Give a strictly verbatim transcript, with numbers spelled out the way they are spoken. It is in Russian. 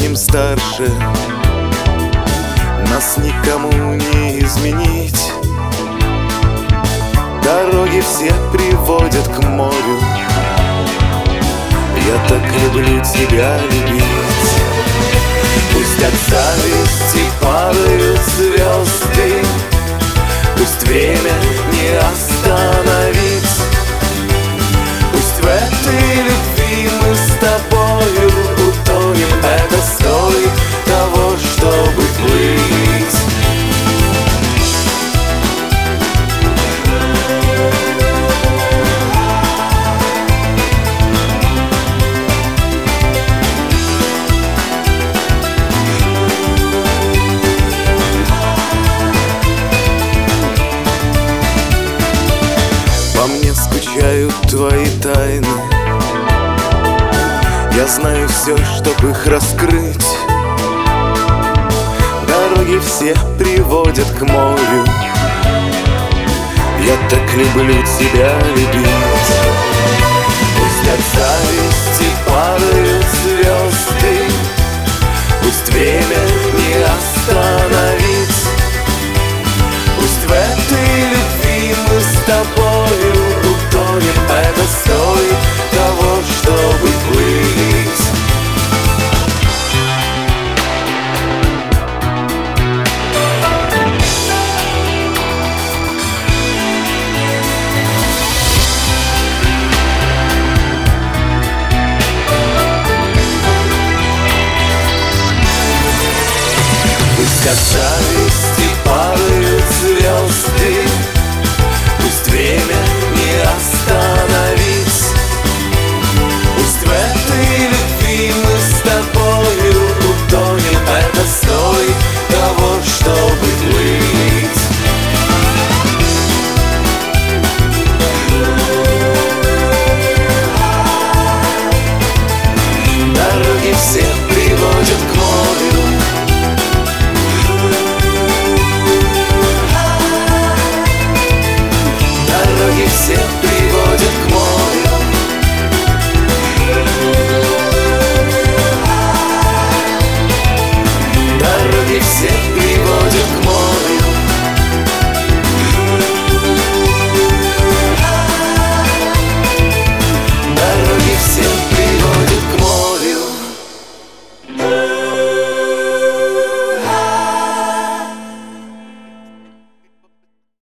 станем старше, нас никому не изменить. Дороги все приводят к морю, я так люблю тебя любить. Пусть от зависти падают звезды, пусть время не остановить. Пусть в этой любви мы с тобою утонем, это стоит того, чтобы плыть. По мне скучают твои тайны, я знаю все, чтоб их раскрыть. Дороги все приводят к морю, я так люблю тебя любить. Пусть от зависти падают звезды, пусть время не остановит.